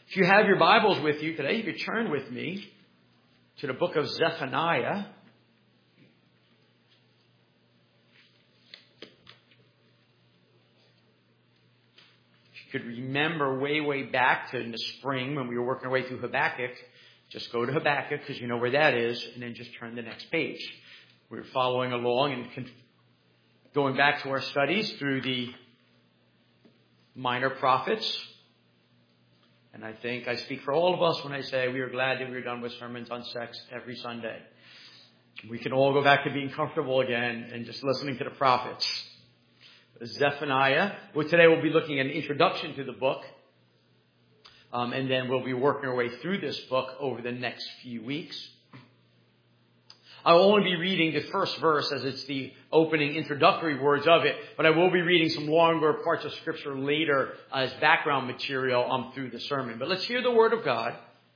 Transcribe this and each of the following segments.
If you have your Bibles with you today, you could turn with me to the book of Zephaniah. If you could remember way back to in the spring when we were working our way through Habakkuk, just go to Habakkuk because you know where that is, and then just turn the next page. We're following along and going back to our studies through the minor prophets. And I think I speak for all of us when I say we are glad that we're done with sermons on sex every Sunday. We can all go back to being comfortable again and just listening to the prophets. Zephaniah. Well, today we'll be looking at an introduction to the book. And then we'll be working our way through this book over the next few weeks. I'll only be reading the first verse as it's the opening introductory words of it, but I will be reading some longer parts of Scripture later as background material through the sermon. But let's hear the Word of God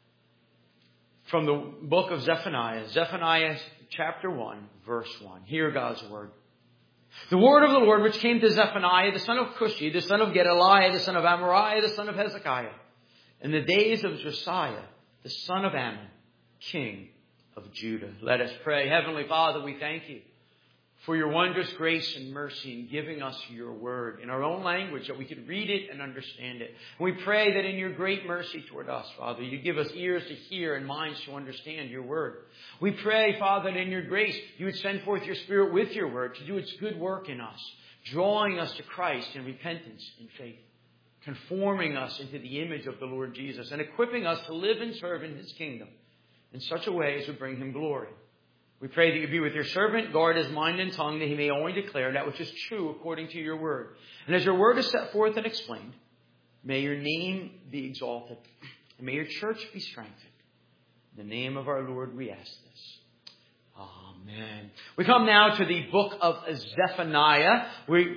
from the book of Zephaniah. Zephaniah chapter 1, verse 1. Hear God's Word. The word of the Lord which came to Zephaniah, the son of Cushi, the son of Gedaliah, the son of Amariah, the son of Hezekiah, in the days of Josiah, the son of Ammon, king of Judah. Let us pray. Heavenly Father, we thank you for your wondrous grace and mercy in giving us your word in our own language that we could read it and understand it. And we pray that in your great mercy toward us, Father, you give us ears to hear and minds to understand your word. We pray, Father, that in your grace you would send forth your Spirit with your word to do its good work in us, drawing us to Christ in repentance and faith, conforming us into the image of the Lord Jesus, and equipping us to live and serve in his kingdom in such a way as would bring him glory. We pray that you be with your servant, guard his mind and tongue, that he may only declare that which is true according to your word. And as your word is set forth and explained, may your name be exalted, and may your church be strengthened. In the name of our Lord we ask this. Amen. We come now to the book of Zephaniah.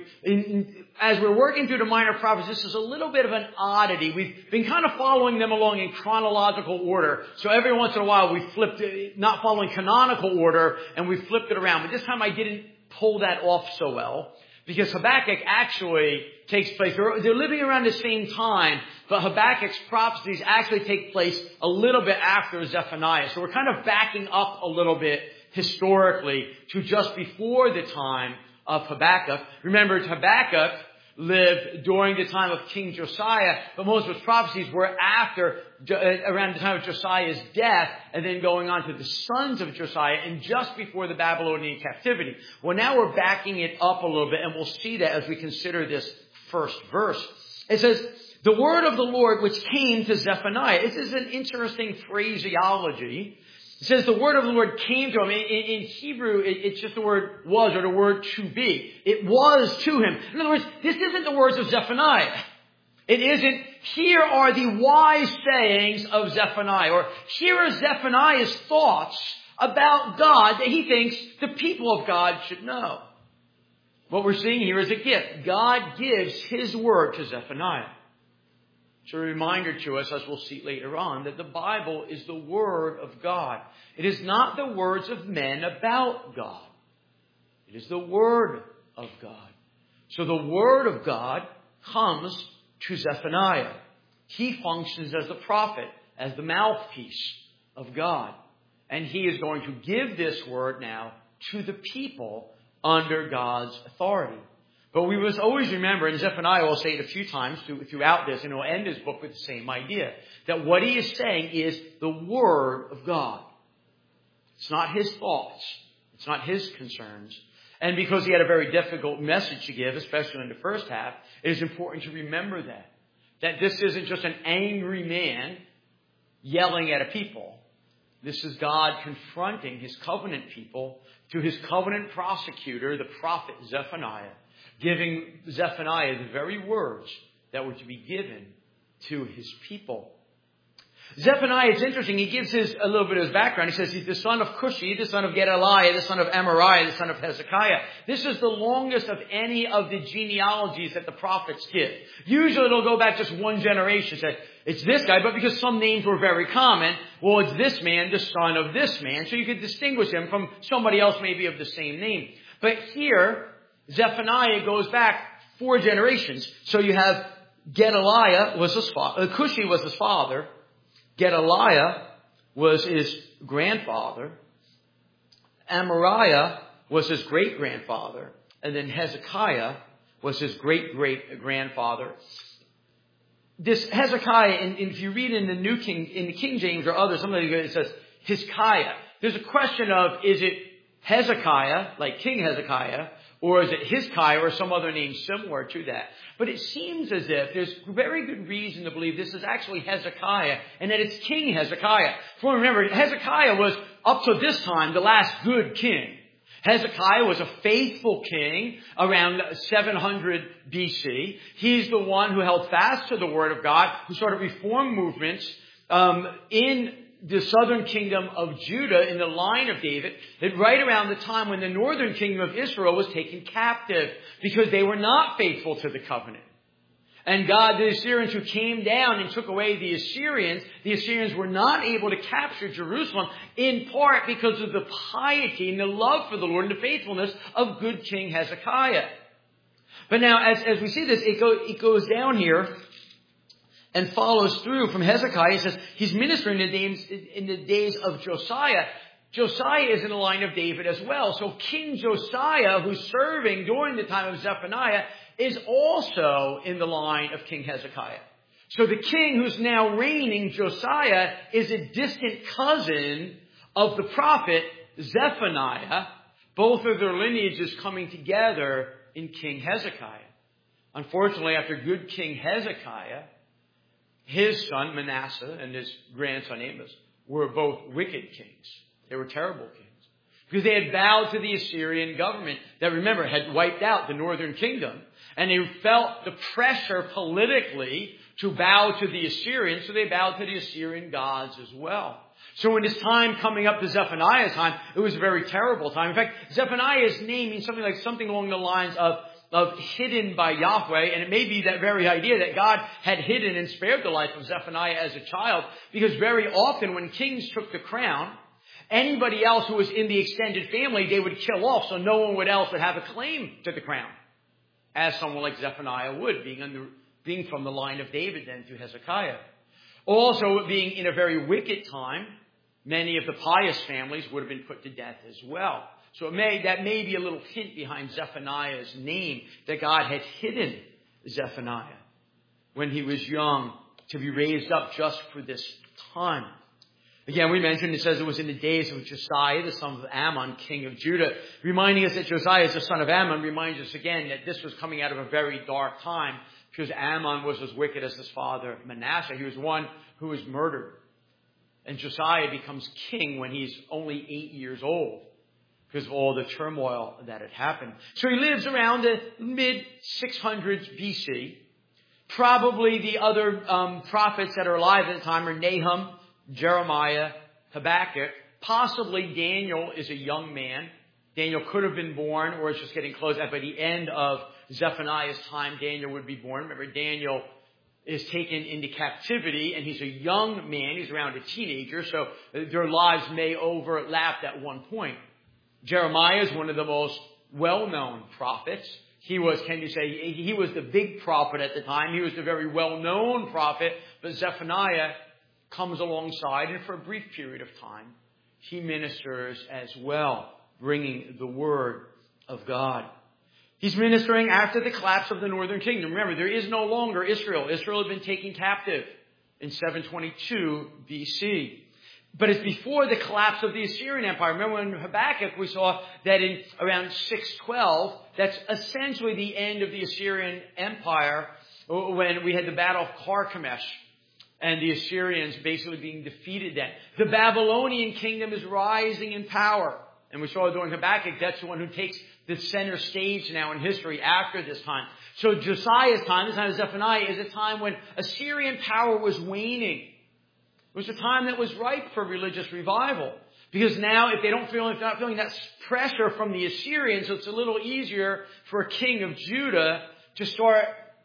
As we're working through the minor prophets, this is a little bit of an oddity. We've been kind of following them along in chronological order. So every once in a while we flipped it, not following canonical order, and we flipped it around. But this time I didn't pull that off so well, because Habakkuk actually takes place. They're living around the same time, but Habakkuk's prophecies actually take place a little bit after Zephaniah. So we're kind of backing up a little bit historically to just before the time of Habakkuk. Remember, Habakkuk lived during the time of King Josiah, but most of his prophecies were after, around the time of Josiah's death, and then going on to the sons of Josiah, and just before the Babylonian captivity. Well, now we're backing it up a little bit, and we'll see that as we consider this first verse. It says, the word of the Lord which came to Zephaniah. This is an interesting phraseology. It says the word of the Lord came to him. In Hebrew, it's just the word was, or the word to be. It was to him. In other words, this isn't the words of Zephaniah. It isn't, here are the wise sayings of Zephaniah. Or here are Zephaniah's thoughts about God that he thinks the people of God should know. What we're seeing here is a gift. God gives his word to Zephaniah. It's a reminder to us, as we'll see later on, that the Bible is the Word of God. It is not the words of men about God. It is the Word of God. So the Word of God comes to Zephaniah. He functions as the prophet, as the mouthpiece of God. And he is going to give this word now to the people under God's authority. But we must always remember, and Zephaniah will say it a few times throughout this, and he'll end his book with the same idea, that what he is saying is the Word of God. It's not his thoughts. It's not his concerns. And because he had a very difficult message to give, especially in the first half, it is important to remember that this isn't just an angry man yelling at a people. This is God confronting his covenant people to his covenant prosecutor, the prophet Zephaniah, giving Zephaniah the very words that were to be given to his people. Zephaniah, it's interesting. He gives a little bit of his background. He says he's the son of Cushi, the son of Gedaliah, the son of Amariah, the son of Hezekiah. This is the longest of any of the genealogies that the prophets give. Usually it'll go back just one generation. Say, it's this guy, but because some names were very common, well, it's this man, the son of this man. So you could distinguish him from somebody else maybe of the same name. But here, Zephaniah goes back 4 generations. So you have Gedaliah was his father. Cushi was his father. Gedaliah was his grandfather. Amariah was his great-grandfather. And then Hezekiah was his great-great-grandfather. This Hezekiah, and if you read in the King James or others, somebody it says Hezekiah. There's a question of, is it Hezekiah, like King Hezekiah, or is it Hizkiah or some other name similar to that? But it seems as if there's very good reason to believe this is actually Hezekiah and that it's King Hezekiah. For remember, Hezekiah was, up to this time, the last good king. Hezekiah was a faithful king around 700 BC. He's the one who held fast to the Word of God, who started reform movements in the southern kingdom of Judah in the line of David, that right around the time when the northern kingdom of Israel was taken captive because they were not faithful to the covenant. And the Assyrians who came down and took away the Assyrians were not able to capture Jerusalem, in part because of the piety and the love for the Lord and the faithfulness of good King Hezekiah. But now, as we see this, it goes down here and follows through from Hezekiah. It says he's ministering in the days of Josiah. Josiah is in the line of David as well. So King Josiah, who's serving during the time of Zephaniah, is also in the line of King Hezekiah. So the king who's now reigning, Josiah, is a distant cousin of the prophet Zephaniah. Both of their lineages coming together in King Hezekiah. Unfortunately, after good King Hezekiah, his son Manasseh and his grandson Amos were both wicked kings. They were terrible kings. Because they had bowed to the Assyrian government that, remember, had wiped out the northern kingdom. And they felt the pressure politically to bow to the Assyrians, so they bowed to the Assyrian gods as well. So in this time coming up to Zephaniah's time, it was a very terrible time. In fact, Zephaniah's name means something along the lines of hidden by Yahweh, and it may be that very idea that God had hidden and spared the life of Zephaniah as a child, because very often when kings took the crown, anybody else who was in the extended family, they would kill off, so no one else would have a claim to the crown, as someone like Zephaniah would, being from the line of David then through Hezekiah. Also, being in a very wicked time, many of the pious families would have been put to death as well. So that may be a little hint behind Zephaniah's name, that God had hidden Zephaniah when he was young to be raised up just for this time. Again, we mentioned, it says it was in the days of Josiah, the son of Ammon, king of Judah. Reminding us that Josiah is the son of Ammon reminds us again that this was coming out of a very dark time, because Ammon was as wicked as his father Manasseh. He was one who was murdered. And Josiah becomes king when he's only 8 years old, because of all the turmoil that had happened. So he lives around the mid-600s BC. Probably the other prophets that are alive at the time are Nahum, Jeremiah, Habakkuk. Possibly Daniel is a young man. Daniel could have been born, or it's just getting close. By the end of Zephaniah's time, Daniel would be born. Remember, Daniel is taken into captivity, and he's a young man. He's around a teenager, so their lives may overlap at one point. Jeremiah is one of the most well-known prophets. He was the big prophet at the time. He was the very well-known prophet, but Zephaniah comes alongside, and for a brief period of time, he ministers as well, bringing the word of God. He's ministering after the collapse of the northern kingdom. Remember, there is no longer Israel. Israel had been taken captive in 722 BC. But it's before the collapse of the Assyrian Empire. Remember in Habakkuk we saw that in around 612, that's essentially the end of the Assyrian Empire, when we had the Battle of Carchemish and the Assyrians basically being defeated then. The Babylonian kingdom is rising in power. And we saw during Habakkuk, that's the one who takes the center stage now in history after this time. So Josiah's time, the time of Zephaniah, is a time when Assyrian power was waning. It was a time that was ripe for religious revival. Because now, if they're not feeling that pressure from the Assyrians, so it's a little easier for a king of Judah to start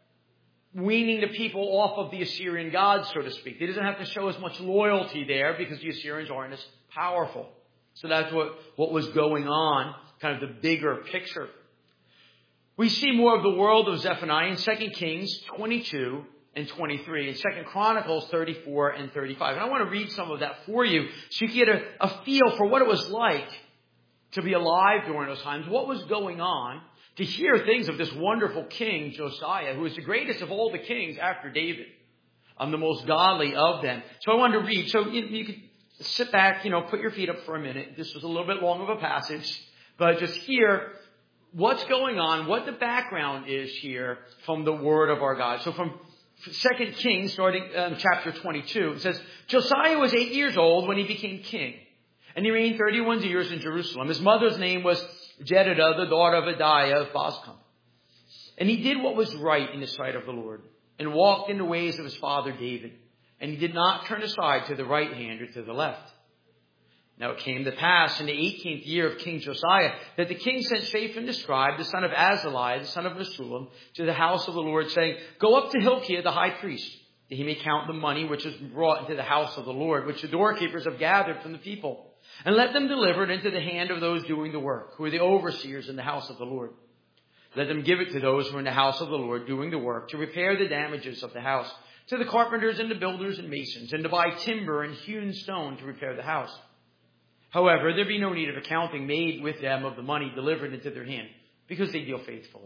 weaning the people off of the Assyrian gods, so to speak. He doesn't have to show as much loyalty there because the Assyrians aren't as powerful. So that's what was going on, kind of the bigger picture. We see more of the world of Zephaniah in 2 Kings 22, and 23, and 2 Chronicles 34 and 35. And I want to read some of that for you so you can get a feel for what it was like to be alive during those times, what was going on, to hear things of this wonderful king, Josiah, who was the greatest of all the kings after David, the most godly of them. So I wanted to read. So you could sit back, put your feet up for a minute. This was a little bit long of a passage, but just hear what's going on, what the background is here from the word of our God. So from 2 Kings, starting chapter 22, it says, Josiah was 8 years old when he became king, and he reigned 31 years in Jerusalem. His mother's name was Jedidah, the daughter of Adiah of Boscom. And he did what was right in the sight of the Lord, and walked in the ways of his father David. And he did not turn aside to the right hand or to the left. Now it came to pass in the 18th year of King Josiah that the king sent Shaphan the scribe, the son of Azaliah, the son of Meshullam, to the house of the Lord, saying, Go up to Hilkiah the high priest, that he may count the money which is brought into the house of the Lord, which the doorkeepers have gathered from the people. And let them deliver it into the hand of those doing the work, who are the overseers in the house of the Lord. Let them give it to those who are in the house of the Lord doing the work, to repair the damages of the house, to the carpenters and the builders and masons, and to buy timber and hewn stone to repair the house. However, there be no need of accounting made with them of the money delivered into their hand, because they deal faithfully.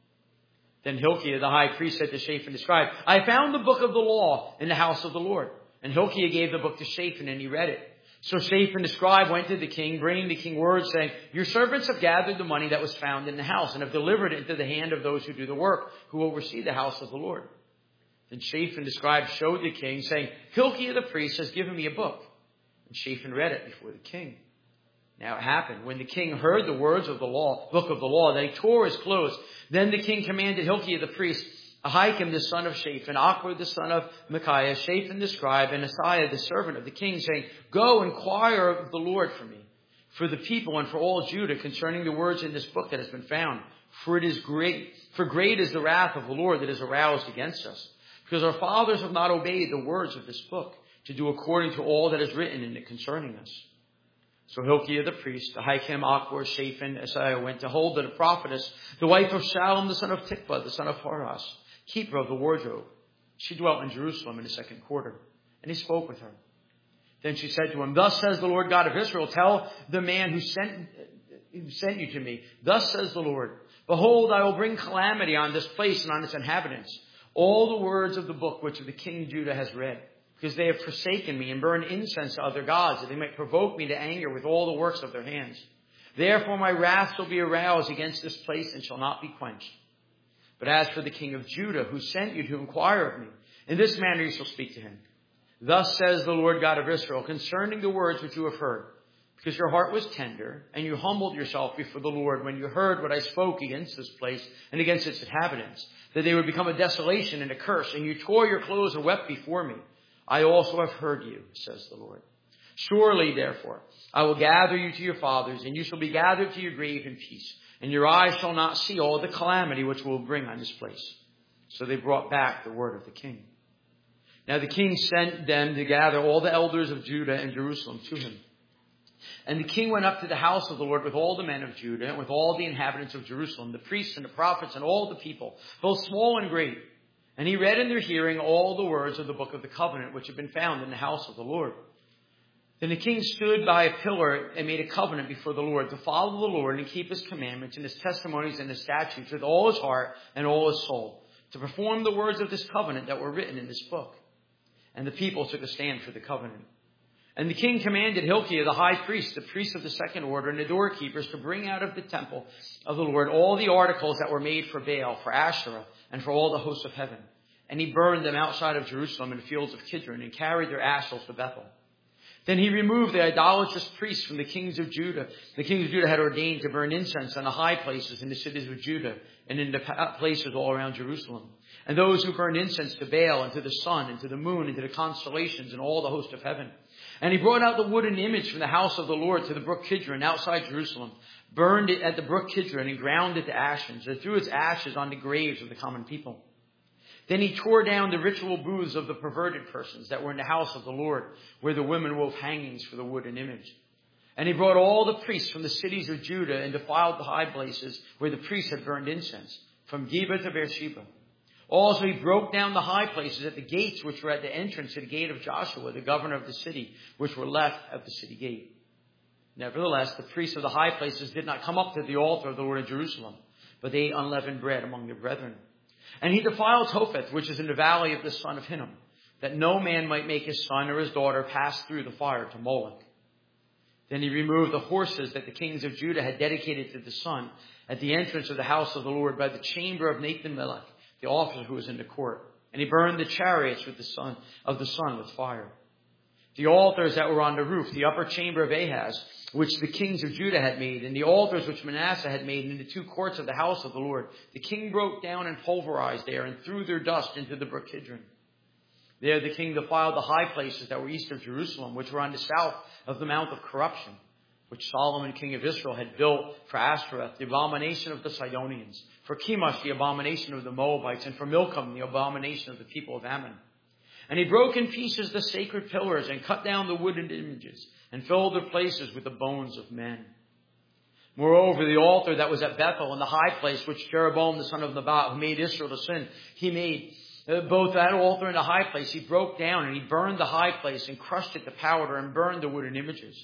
Then Hilkiah the high priest said to Shaphan the scribe, I found the book of the law in the house of the Lord. And Hilkiah gave the book to Shaphan, and he read it. So Shaphan the scribe went to the king, bringing the king word, saying, Your servants have gathered the money that was found in the house, and have delivered it into the hand of those who do the work, who oversee the house of the Lord. Then Shaphan the scribe showed the king, saying, Hilkiah the priest has given me a book. And Shaphan read it before the king. Now it happened, when the king heard the words of the law, book of the law, that he tore his clothes. Then the king commanded Hilkiah the priest, Ahikam the son of Shaphan, Achbor the son of Micaiah, Shaphan the scribe, and Asaiah the servant of the king, saying, Go inquire of the Lord for me, for the people and for all Judah, concerning the words in this book that has been found. For it is great, for great is the wrath of the Lord that is aroused against us, because our fathers have not obeyed the words of this book, to do according to all that is written in it concerning us. So Hilkiah the priest, Ahikam, Achbor, Shaphan, Asaiah went to Huldah the prophetess, the wife of Shallum the son of Tikvah, the son of Harhas, keeper of the wardrobe. She dwelt in Jerusalem in the second quarter, and he spoke with her. Then she said to him, Thus says the Lord God of Israel, tell the man who sent you to me, Thus says the Lord, Behold, I will bring calamity on this place and on its inhabitants, all the words of the book which the king Judah has read, because they have forsaken me and burned incense to other gods, that they might provoke me to anger with all the works of their hands. Therefore my wrath shall be aroused against this place and shall not be quenched. But as for the king of Judah, who sent you to inquire of me, in this manner you shall speak to him. Thus says the Lord God of Israel, concerning the words which you have heard, because your heart was tender, and you humbled yourself before the Lord when you heard what I spoke against this place and against its inhabitants, that they would become a desolation and a curse, and you tore your clothes and wept before me. I also have heard you, says the Lord. Surely, therefore, I will gather you to your fathers, and you shall be gathered to your grave in peace. And your eyes shall not see all the calamity which will bring on this place. So they brought back the word of the king. Now the king sent them to gather all the elders of Judah and Jerusalem to him. And the king went up to the house of the Lord with all the men of Judah and with all the inhabitants of Jerusalem, the priests and the prophets and all the people, both small and great. And he read in their hearing all the words of the book of the covenant which had been found in the house of the Lord. Then the king stood by a pillar and made a covenant before the Lord to follow the Lord and keep his commandments and his testimonies and his statutes with all his heart and all his soul, to perform the words of this covenant that were written in this book. And the people took a stand for the covenant. And the king commanded Hilkiah the high priest, the priest of the second order, and the doorkeepers to bring out of the temple of the Lord all the articles that were made for Baal, for Asherah, and for all the hosts of heaven. And he burned them outside of Jerusalem in the fields of Kidron and carried their ashes to Bethel. Then he removed the idolatrous priests from the kings of Judah. The kings of Judah had ordained to burn incense on the high places in the cities of Judah and in the places all around Jerusalem. And those who burned incense to Baal and to the sun and to the moon and to the constellations and all the host of heaven. And he brought out the wooden image from the house of the Lord to the brook Kidron outside Jerusalem, burned it at the brook Kidron and ground it to ashes, and threw its ashes on the graves of the common people. Then he tore down the ritual booths of the perverted persons that were in the house of the Lord, where the women wove hangings for the wooden image. And he brought all the priests from the cities of Judah and defiled the high places where the priests had burned incense, from Geba to Beersheba. Also, he broke down the high places at the gates which were at the entrance to the gate of Joshua, the governor of the city, which were left at the city gate. Nevertheless, the priests of the high places did not come up to the altar of the Lord in Jerusalem, but they ate unleavened bread among their brethren. And he defiled Topheth, which is in the valley of the son of Hinnom, that no man might make his son or his daughter pass through the fire to Moloch. Then he removed the horses that the kings of Judah had dedicated to the sun at the entrance of the house of the Lord by the chamber of Nathan-Melech, the officer who was in the court. And he burned the chariots with the sun with fire. The altars that were on the roof, the upper chamber of Ahaz, which the kings of Judah had made, and the altars which Manasseh had made in the two courts of the house of the Lord, the king broke down and pulverized there and threw their dust into the brook Kidron. There the king defiled the high places that were east of Jerusalem, which were on the south of the Mount of Corruption, which Solomon, king of Israel, had built for Ashtoreth, the abomination of the Sidonians, for Chemosh, the abomination of the Moabites, and for Milcom, the abomination of the people of Ammon. And he broke in pieces the sacred pillars and cut down the wooden images and filled their places with the bones of men. Moreover, the altar that was at Bethel in the high place, which Jeroboam the son of Nebat, who made Israel to sin, he made both that altar and the high place. He broke down and he burned the high place and crushed it to powder and burned the wooden images.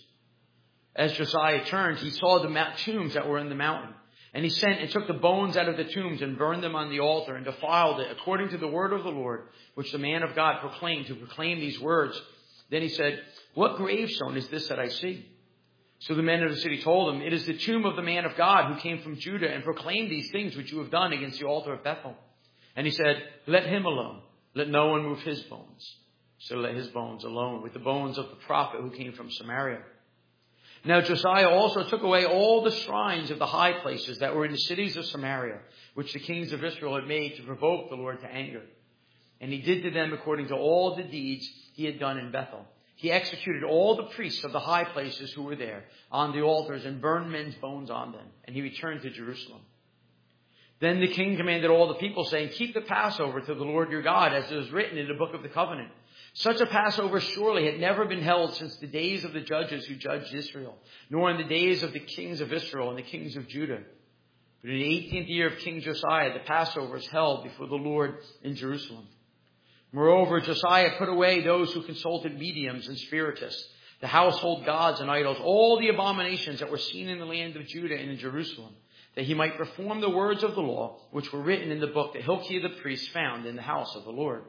As Josiah turned, he saw the tombs that were in the mountain. And he sent and took the bones out of the tombs and burned them on the altar and defiled it according to the word of the Lord, which the man of God proclaimed, to proclaim these words. Then he said, "What gravestone is this that I see?" So the men of the city told him, "It is the tomb of the man of God who came from Judah and proclaimed these things which you have done against the altar of Bethel." And he said, "Let him alone. Let no one move his bones." So let his bones alone with the bones of the prophet who came from Samaria. Now Josiah also took away all the shrines of the high places that were in the cities of Samaria, which the kings of Israel had made to provoke the Lord to anger. And he did to them according to all the deeds he had done in Bethel. He executed all the priests of the high places who were there on the altars and burned men's bones on them. And he returned to Jerusalem. Then the king commanded all the people, saying, "Keep the Passover to the Lord your God, as it is written in the book of the covenant." Such a Passover surely had never been held since the days of the judges who judged Israel, nor in the days of the kings of Israel and the kings of Judah. But in the 18th year of King Josiah, the Passover was held before the Lord in Jerusalem. Moreover, Josiah put away those who consulted mediums and spiritists, the household gods and idols, all the abominations that were seen in the land of Judah and in Jerusalem, that he might perform the words of the law, which were written in the book that Hilkiah the priest found in the house of the Lord.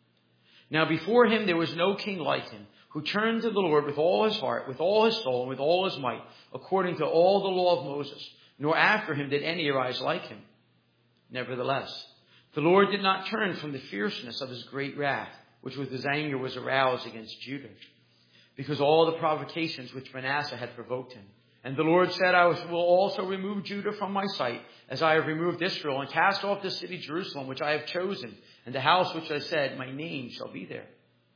Now before him there was no king like him, who turned to the Lord with all his heart, with all his soul, and with all his might, according to all the law of Moses. Nor after him did any arise like him. Nevertheless, the Lord did not turn from the fierceness of his great wrath, which with his anger was aroused against Judah, because all the provocations which Manasseh had provoked him. And the Lord said, "I will also remove Judah from my sight, as I have removed Israel, and cast off the city Jerusalem, which I have chosen, and the house which I said, my name shall be there."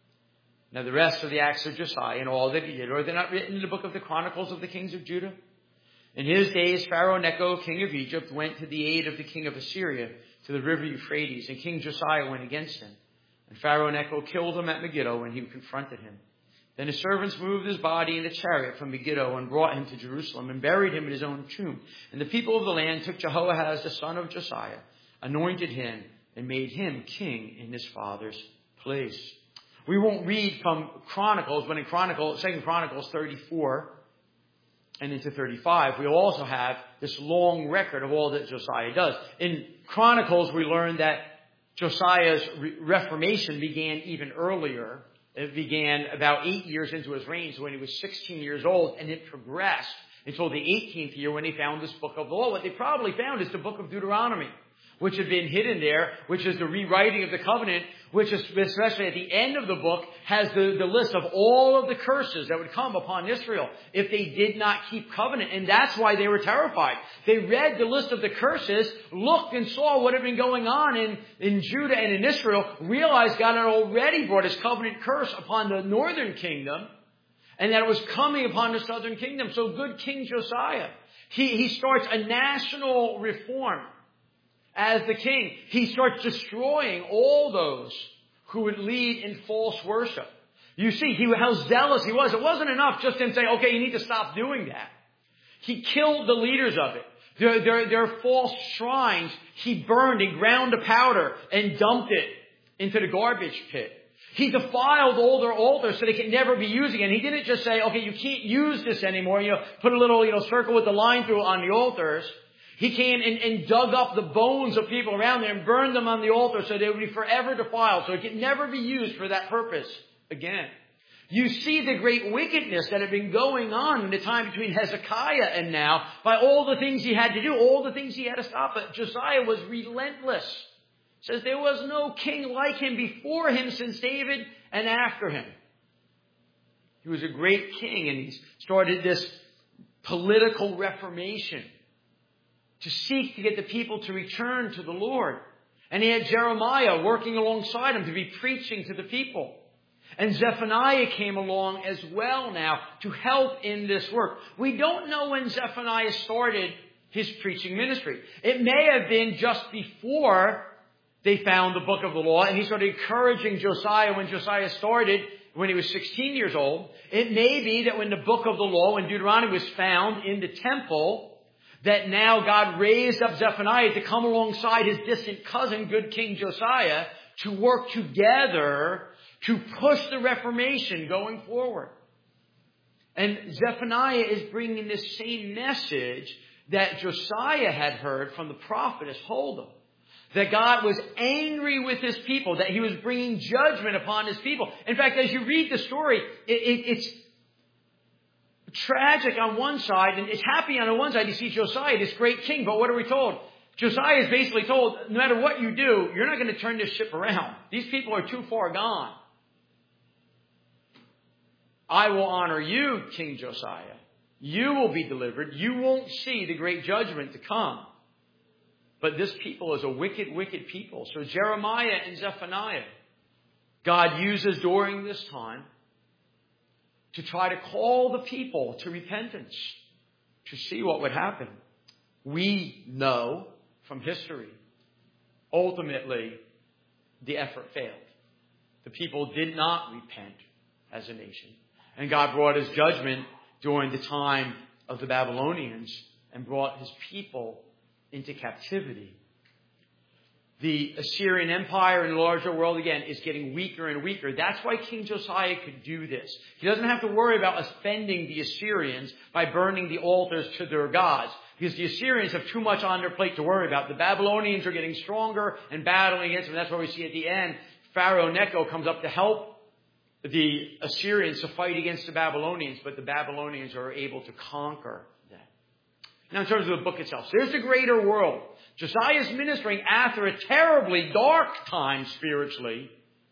Now the rest of the acts of Josiah and all that he did, are they not written in the book of the Chronicles of the kings of Judah? In his days, Pharaoh Necho, king of Egypt, went to the aid of the king of Assyria to the river Euphrates, and King Josiah went against him. And Pharaoh Necho killed him at Megiddo when he confronted him. Then his servants moved his body in a chariot from Megiddo and brought him to Jerusalem and buried him in his own tomb. And the people of the land took Jehoahaz, the son of Josiah, anointed him, and made him king in his father's place. We won't read from Chronicles, but in 2 Chronicles 34 and into 35, we'll also have this long record of all that Josiah does. In Chronicles, we learn that Josiah's reformation began even earlier. It began about 8 years into his reign, so when he was 16 years old, and it progressed until the 18th year when he found this book of the law. What they probably found is the book of Deuteronomy, which had been hidden there, which is the rewriting of the covenant, which is especially at the end of the book has the list of all of the curses that would come upon Israel if they did not keep covenant. And that's why they were terrified. They read the list of the curses, looked and saw what had been going on in Judah and in Israel, realized God had already brought his covenant curse upon the northern kingdom, and that it was coming upon the southern kingdom. So good King Josiah, he starts a national reform. As the king, he starts destroying all those who would lead in false worship. You see how zealous he was. It wasn't enough just him saying, "Okay, you need to stop doing that." He killed the leaders of it. Their false shrines, he burned and ground to powder and dumped it into the garbage pit. He defiled all their altars so they could never be used again. He didn't just say, okay, you can't use this anymore. Put a little, circle with the line through on the altars. He came and dug up the bones of people around there and burned them on the altar so they would be forever defiled, so it could never be used for that purpose again. You see the great wickedness that had been going on in the time between Hezekiah and now by all the things he had to do, all the things he had to stop. But Josiah was relentless. It says there was no king like him before him since David and after him. He was a great king, and he started this political reformation to seek to get the people to return to the Lord. And he had Jeremiah working alongside him to be preaching to the people. And Zephaniah came along as well now to help in this work. We don't know when Zephaniah started his preaching ministry. It may have been just before they found the book of the law, and he started encouraging Josiah when Josiah started, when he was 16 years old. It may be that when the book of the law, when Deuteronomy was found in the temple, that now God raised up Zephaniah to come alongside his distant cousin, good King Josiah, to work together to push the Reformation going forward. And Zephaniah is bringing this same message that Josiah had heard from the prophetess Huldah. That God was angry with his people, that he was bringing judgment upon his people. In fact, as you read the story, it's tragic on one side, and it's happy on the one side. You see Josiah, this great king, but what are we told? Josiah is basically told, no matter what you do, you're not going to turn this ship around. These people are too far gone. I will honor you, King Josiah. You will be delivered. You won't see the great judgment to come. But this people is a wicked, wicked people. So Jeremiah and Zephaniah, God uses during this time to try to call the people to repentance, to see what would happen. We know from history, ultimately, the effort failed. The people did not repent as a nation. And God brought his judgment during the time of the Babylonians and brought his people into captivity. The Assyrian Empire and the larger world, again, is getting weaker and weaker. That's why King Josiah could do this. He doesn't have to worry about offending the Assyrians by burning the altars to their gods, because the Assyrians have too much on their plate to worry about. The Babylonians are getting stronger and battling against them. That's why we see at the end, Pharaoh Necho comes up to help the Assyrians to fight against the Babylonians, but the Babylonians are able to conquer them. Now, in terms of the book itself, there's the greater world. Josiah is ministering after a terribly dark time spiritually.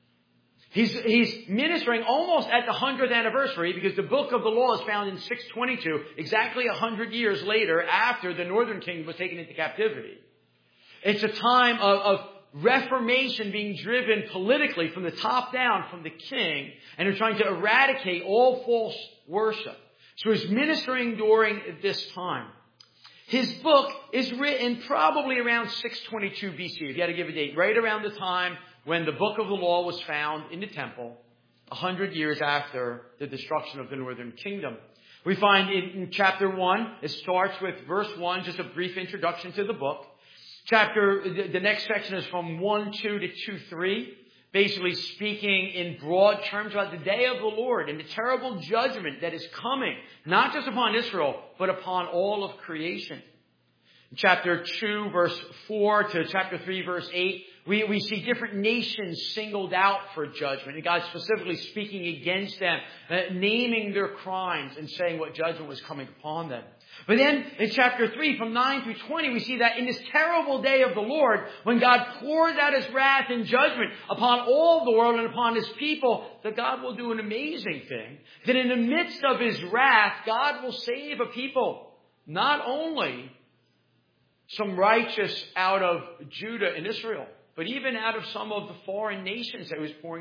He's ministering almost at the 100th anniversary, because the book of the law is found in 622, exactly 100 years later after the northern kingdom was taken into captivity. It's a time of reformation being driven politically from the top down, from the king, and they're trying to eradicate all false worship. So he's ministering during this time. His book is written probably around 622 BC. If you had to give a date, right around the time when the book of the law was found in the temple, 100 years after the destruction of the northern kingdom. We find in chapter 1, it starts with verse 1, just a brief introduction to the book. The next section is from 1:2 to 2:3, basically speaking in broad terms about the day of the Lord and the terrible judgment that is coming, not just upon Israel, but upon all of creation. In chapter 2, verse 4 to chapter 3, verse 8, we see different nations singled out for judgment, and God specifically speaking against them, naming their crimes and saying what judgment was coming upon them. But then in chapter 3, from 9 through 20, we see that in this terrible day of the Lord, when God pours out his wrath and judgment upon all the world and upon his people, that God will do an amazing thing. That in the midst of his wrath, God will save a people. Not only some righteous out of Judah and Israel, but even out of some of the foreign nations that he was pouring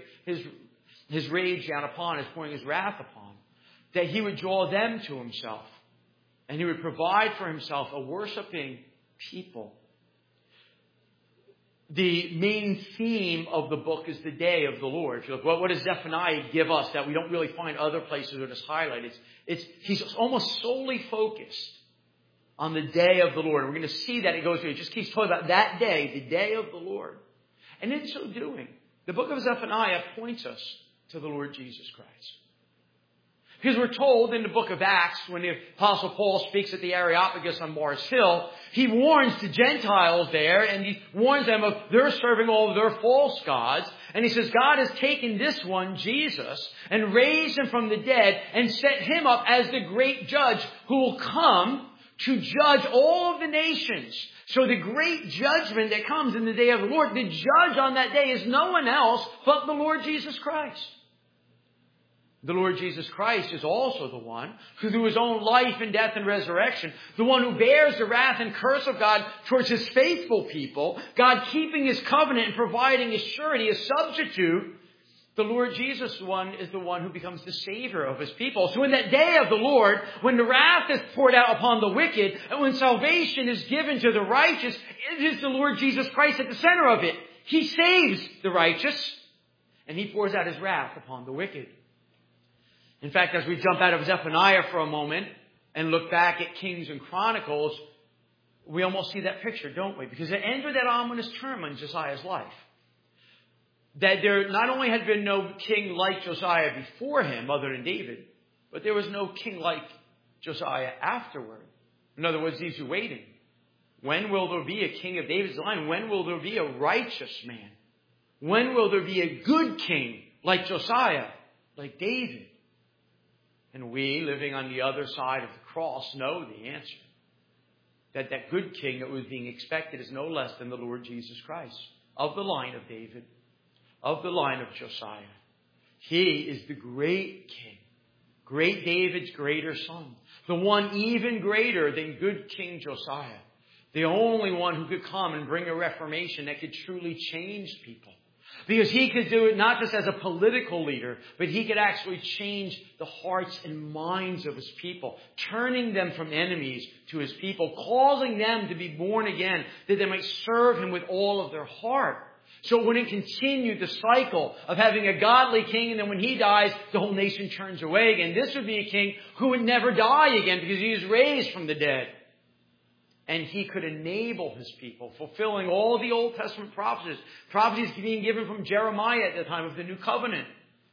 his rage down upon, is pouring his wrath upon. That he would draw them to himself. And he would provide for himself a worshiping people. The main theme of the book is the day of the Lord. Look, what does Zephaniah give us that we don't really find other places where it's highlighted? He's almost solely focused on the day of the Lord. We're going to see that it goes through. It just keeps talking about that day, the day of the Lord. And in so doing, the book of Zephaniah points us to the Lord Jesus Christ. Because we're told in the book of Acts, when the Apostle Paul speaks at the Areopagus on Mars Hill, he warns the Gentiles there, and he warns them of their serving all of their false gods. And he says, God has taken this one, Jesus, and raised him from the dead and set him up as the great judge who will come to judge all of the nations. So the great judgment that comes in the day of the Lord, the judge on that day is no one else but the Lord Jesus Christ. The Lord Jesus Christ is also the one who, through his own life and death and resurrection, the one who bears the wrath and curse of God towards his faithful people, God keeping his covenant and providing his surety, a substitute. The Lord Jesus one is the one who becomes the Savior of his people. So in that day of the Lord, when the wrath is poured out upon the wicked, and when salvation is given to the righteous, it is the Lord Jesus Christ at the center of it. He saves the righteous, and he pours out his wrath upon the wicked. In fact, as we jump out of Zephaniah for a moment and look back at Kings and Chronicles, we almost see that picture, don't we? Because it ends with that ominous term in Josiah's life. That there not only had been no king like Josiah before him, other than David, but there was no king like Josiah afterward. In other words, he's waiting. When will there be a king of David's line? When will there be a righteous man? When will there be a good king like Josiah, like David? And we, living on the other side of the cross, know the answer. That good king that was being expected is no less than the Lord Jesus Christ, of the line of David, of the line of Josiah. He is the great king, great David's greater son, the one even greater than good King Josiah, the only one who could come and bring a reformation that could truly change people. Because he could do it not just as a political leader, but he could actually change the hearts and minds of his people, turning them from enemies to his people, causing them to be born again, that they might serve him with all of their heart. So it wouldn't continue the cycle of having a godly king, and then when he dies, the whole nation turns away again. This would be a king who would never die again because he is raised from the dead. And he could enable his people, fulfilling all the Old Testament prophecies being given from Jeremiah at the time of the New Covenant,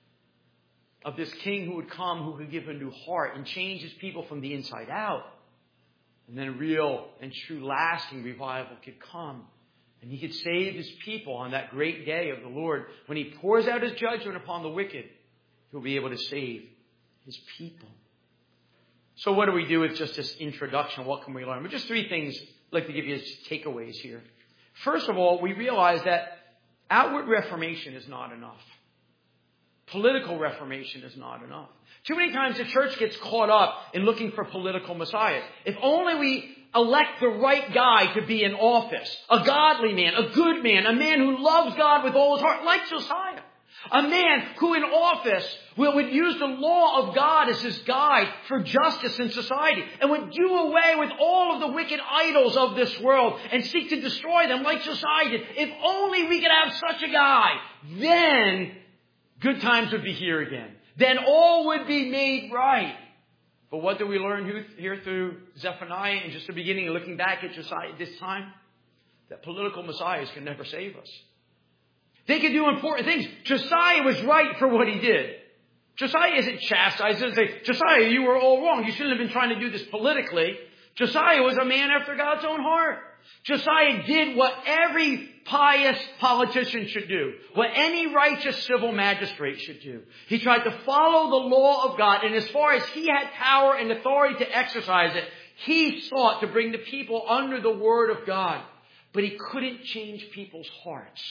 of this king who would come, who could give a new heart and change his people from the inside out. And then real and true lasting revival could come. And he could save his people on that great day of the Lord. When he pours out his judgment upon the wicked, he'll be able to save his people. So what do we do with just this introduction? What can we learn? Well, just three things I'd like to give you as takeaways here. First of all, we realize that outward reformation is not enough. Political reformation is not enough. Too many times the church gets caught up in looking for political messiahs. If only we elect the right guy to be in office, a godly man, a good man, a man who loves God with all his heart, like Josiah. A man who in office would use the law of God as his guide for justice in society and would do away with all of the wicked idols of this world and seek to destroy them like Josiah did. If only we could have such a guy, then good times would be here again. Then all would be made right. But what do we learn here through Zephaniah and just the beginning of looking back at Josiah this time? That political messiahs can never save us. They can do important things. Josiah was right for what he did. Josiah isn't chastised. He doesn't say, Josiah, you were all wrong. You shouldn't have been trying to do this politically. Josiah was a man after God's own heart. Josiah did what every pious politician should do, what any righteous civil magistrate should do. He tried to follow the law of God, and as far as he had power and authority to exercise it, he sought to bring the people under the word of God. But he couldn't change people's hearts.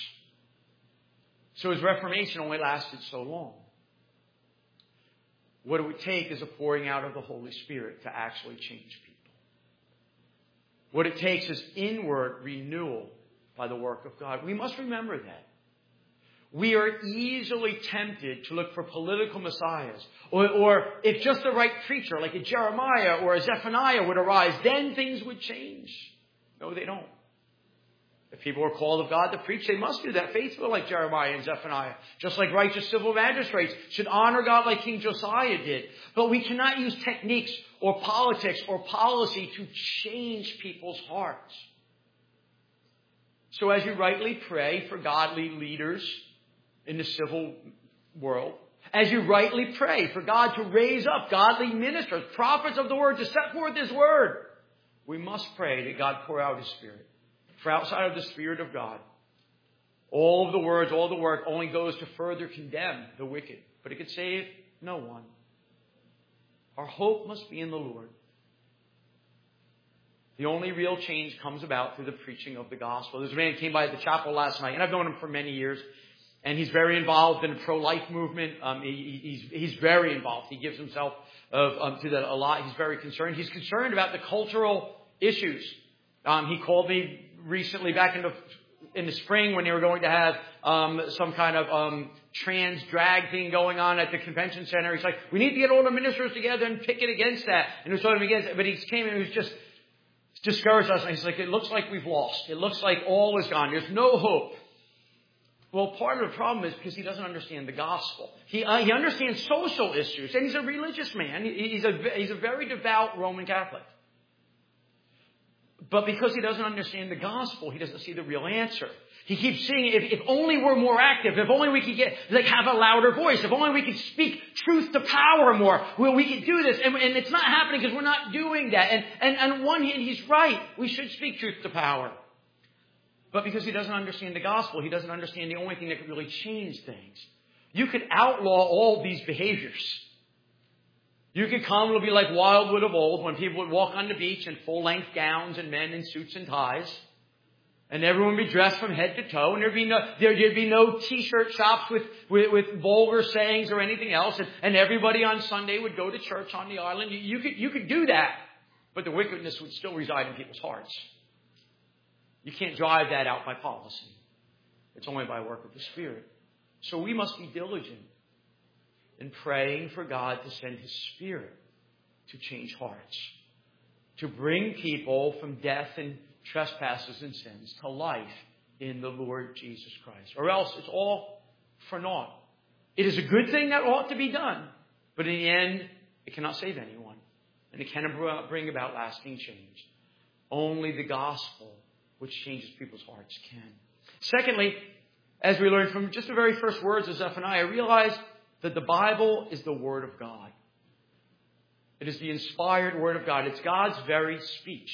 So his reformation only lasted so long. What it would take is a pouring out of the Holy Spirit to actually change people. What it takes is inward renewal by the work of God. We must remember that. We are easily tempted to look for political messiahs. Or if just the right preacher, like a Jeremiah or a Zephaniah would arise, then things would change. No, they don't. If people are called of God to preach, they must do that faithfully like Jeremiah and Zephaniah. Just like righteous civil magistrates should honor God like King Josiah did. But we cannot use techniques or politics or policy to change people's hearts. So as you rightly pray for godly leaders in the civil world, as you rightly pray for God to raise up godly ministers, prophets of the word, to set forth his word, we must pray that God pour out his Spirit. For outside of the Spirit of God, all of the words, all the work only goes to further condemn the wicked. But it could save no one. Our hope must be in the Lord. The only real change comes about through the preaching of the gospel. There's a man who came by the chapel last night, and I've known him for many years. And he's very involved in the pro-life movement. He's very involved. He gives himself to that a lot. He's very concerned. He's concerned about the cultural issues. He called me recently back in the spring when they were going to have some kind of trans drag thing going on at the convention center. He's like, we need to get all the ministers together and picket against that. And we told him against it. But he came and he was just discouraged us. And he's like, it looks like we've lost. It looks like all is gone. There's no hope. Well, part of the problem is because he doesn't understand the gospel. He understands social issues, and he's a religious man. He's a very devout Roman Catholic. But because he doesn't understand the gospel, he doesn't see the real answer. He keeps saying, if only we're more active, if only we could have a louder voice, if only we could speak truth to power more, well, we could do this. And it's not happening because we're not doing that. And on one hand, he's right. We should speak truth to power. But because he doesn't understand the gospel, he doesn't understand the only thing that could really change things. You could outlaw all these behaviors. You could come, it'll be like Wildwood of old, when people would walk on the beach in full-length gowns and men in suits and ties. And everyone would be dressed from head to toe. And there'd be no T-shirt shops with vulgar sayings or anything else. And everybody on Sunday would go to church on the island. You could do that. But the wickedness would still reside in people's hearts. You can't drive that out by policy. It's only by work of the Spirit. So we must be diligent in praying for God to send his Spirit to change hearts, to bring people from death and trespasses and sins to life in the Lord Jesus Christ. Or else it's all for naught. It is a good thing that ought to be done, but in the end, it cannot save anyone, and it cannot bring about lasting change. Only the gospel, which changes people's hearts, can. Secondly, as we learned from just the very first words of Zephaniah, realize that the Bible is the Word of God. It is the inspired Word of God. It's God's very speech.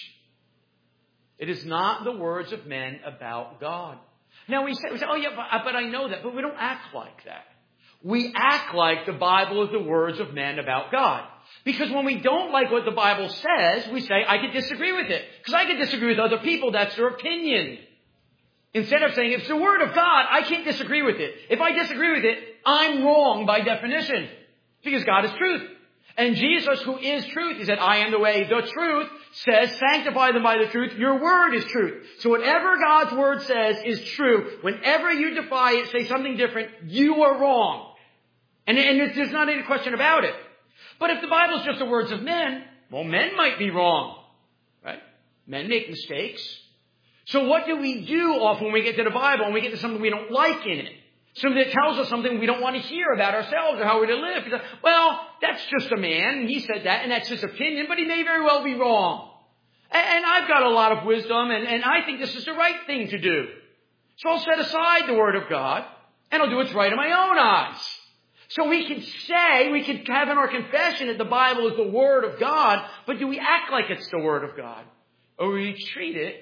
It is not the words of men about God. Now we say, oh yeah, but I know that. But we don't act like that. We act like the Bible is the words of men about God. Because when we don't like what the Bible says, we say, I could disagree with it. Because I could disagree with other people. That's their opinion. Instead of saying, if it's the Word of God, I can't disagree with it. If I disagree with it, I'm wrong by definition. Because God is truth. And Jesus, who is truth, he said, I am the way, the truth, says, sanctify them by the truth. Your word is truth. So whatever God's word says is true. Whenever you defy it, say something different, you are wrong. And there's not any question about it. But if the Bible is just the words of men, well, men might be wrong. Right? Men make mistakes. So what do we do often when we get to the Bible and we get to something we don't like in it? Something that tells us something we don't want to hear about ourselves or how we're to live. Like, well, that's just a man, and he said that, and that's his opinion, but he may very well be wrong. And I've got a lot of wisdom, and I think this is the right thing to do. So I'll set aside the Word of God, and I'll do what's right in my own eyes. So we can have in our confession that the Bible is the Word of God, but do we act like it's the Word of God? Or we treat it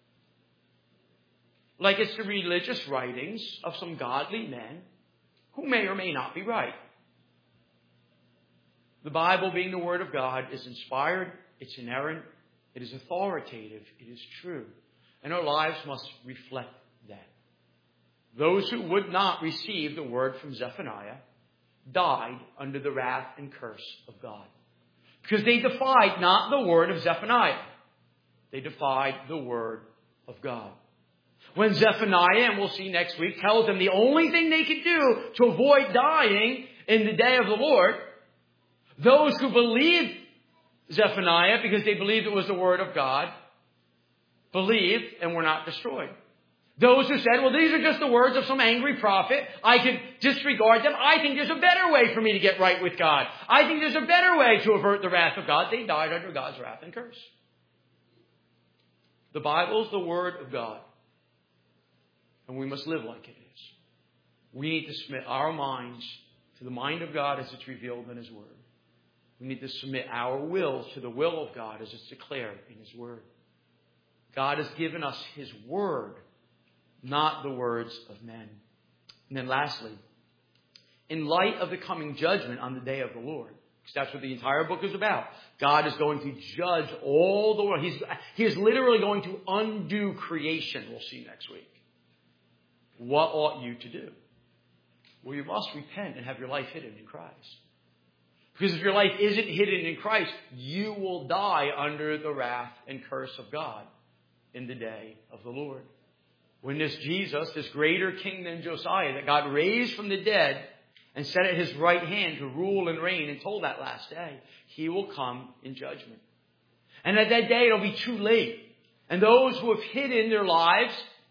like it's the religious writings of some godly men who may or may not be right. The Bible, being the Word of God, is inspired, it's inerrant, it is authoritative, it is true. And our lives must reflect that. Those who would not receive the word from Zephaniah died under the wrath and curse of God. Because they defied not the word of Zephaniah. They defied the word of God. When Zephaniah, and we'll see next week, tells them the only thing they could do to avoid dying in the day of the Lord, those who believed Zephaniah because they believed it was the word of God, believed and were not destroyed. Those who said, well, these are just the words of some angry prophet. I can disregard them. I think there's a better way for me to get right with God. I think there's a better way to avert the wrath of God. They died under God's wrath and curse. The Bible is the Word of God. And we must live like it is. We need to submit our minds to the mind of God as it's revealed in His Word. We need to submit our will to the will of God as it's declared in His Word. God has given us His Word, not the words of men. And then lastly, in light of the coming judgment on the day of the Lord, because that's what the entire book is about. God is going to judge all the world. He is literally going to undo creation. We'll see next week. What ought you to do? Well, you must repent and have your life hidden in Christ. Because if your life isn't hidden in Christ, you will die under the wrath and curse of God in the day of the Lord. When this Jesus, this greater king than Josiah, that God raised from the dead and set at His right hand to rule and reign until that last day, He will come in judgment. And at that day, it'll be too late. And those who have hidden their lives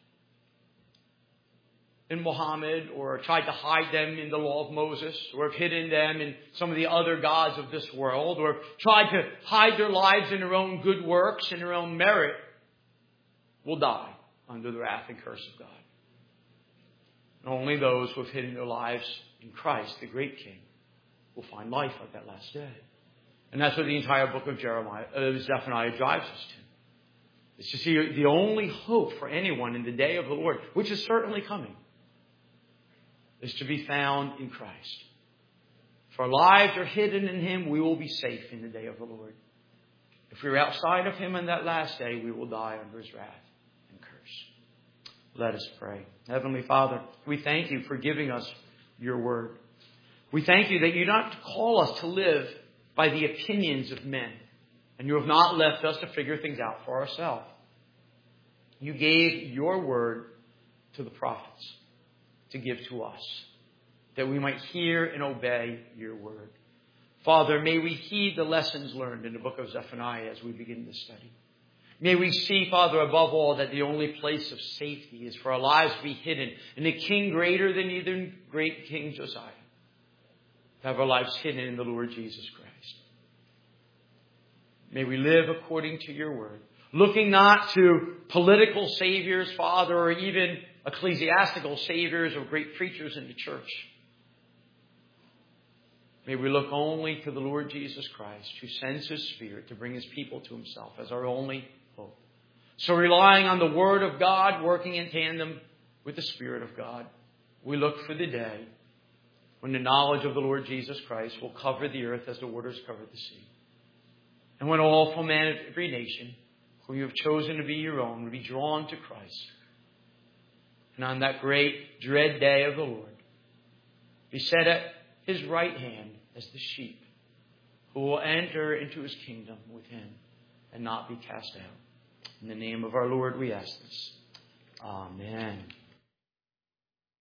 in Muhammad, or tried to hide them in the law of Moses, or have hidden them in some of the other gods of this world, or tried to hide their lives in their own good works and their own merit, will die under the wrath and curse of God. And only those who have hidden their lives in Christ, the great King, will find life at that last day. And that's what the entire book of Zephaniah drives us to. It's to see the only hope for anyone in the day of the Lord, which is certainly coming, is to be found in Christ. If our lives are hidden in Him, we will be safe in the day of the Lord. If we're outside of Him on that last day, we will die under His wrath and curse. Let us pray. Heavenly Father, we thank You for giving us Your Word. We thank You that You do not call us to live by the opinions of men. And You have not left us to figure things out for ourselves. You gave Your Word to the prophets to give to us, that we might hear and obey Your Word. Father, may we heed the lessons learned in the book of Zephaniah as we begin this study. May we see, Father, above all, that the only place of safety is for our lives to be hidden in a king greater than even great King Josiah. To have our lives hidden in the Lord Jesus Christ. May we live according to Your Word, looking not to political saviors, Father, or even ecclesiastical saviors or great preachers in the church. May we look only to the Lord Jesus Christ, who sends His Spirit to bring His people to Himself as our only hope. So relying on the Word of God, working in tandem with the Spirit of God, we look for the day when the knowledge of the Lord Jesus Christ will cover the earth as the waters cover the sea. And when all from man of every nation, whom You have chosen to be Your own, will be drawn to Christ. And on that great, dread day of the Lord, be set at His right hand as the sheep, who will enter into His kingdom with Him and not be cast out. In the name of our Lord we ask this. Amen.